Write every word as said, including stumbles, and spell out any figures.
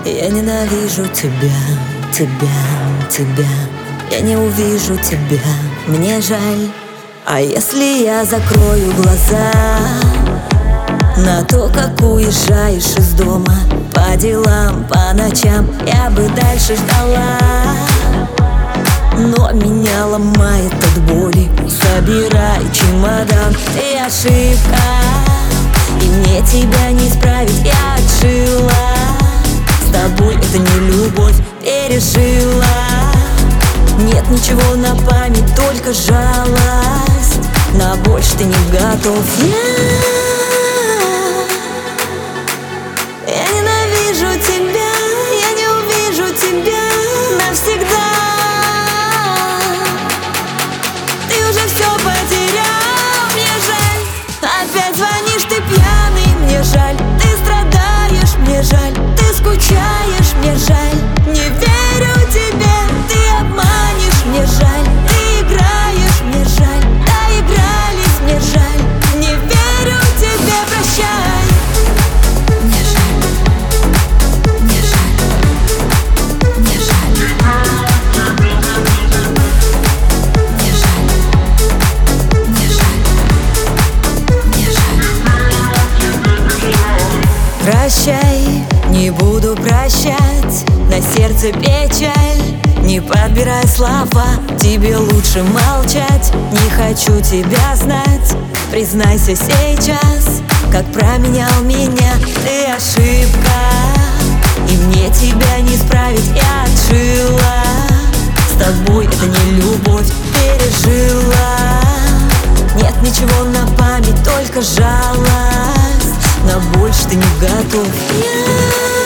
Я ненавижу тебя, тебя, тебя. Я не увижу тебя, мне жаль. А если я закрою глаза на то, как уезжаешь из дома по делам, по ночам, я бы дальше ждала. Но меня ломает от боли. Собирай чемодан, ты ошибка, и мне тебя не исправить. Я отшила, с тобой это не любовь, пережила. Нет ничего на память, только жалость. На больше ты не готов. Я, я ненавижу тебя, я не увижу тебя навсегда. Ты уже все потерял, мне жаль. Опять звонишь, ты пьяный, мне жаль. Ты страдаешь, мне жаль. Ты скучаешь, мне жаль. Не верю тебе, ты обманешь, мне жаль. Ты играешь, мне жаль. Доигрались, мне жаль. Не верю тебе, прощай. Мне жаль, мне жаль, мне жаль. Мне жаль, мне жаль, мне жаль. Прощай, не буду прощать, на сердце печаль. Не подбирай слова, тебе лучше молчать. Не хочу тебя знать, признайся сейчас, как променял меня. Ты ошибка, и мне тебя не исправить. Я отшила, с тобой это не любовь, пережила. Нет ничего на память, только жалость. На больше ты не готов. Я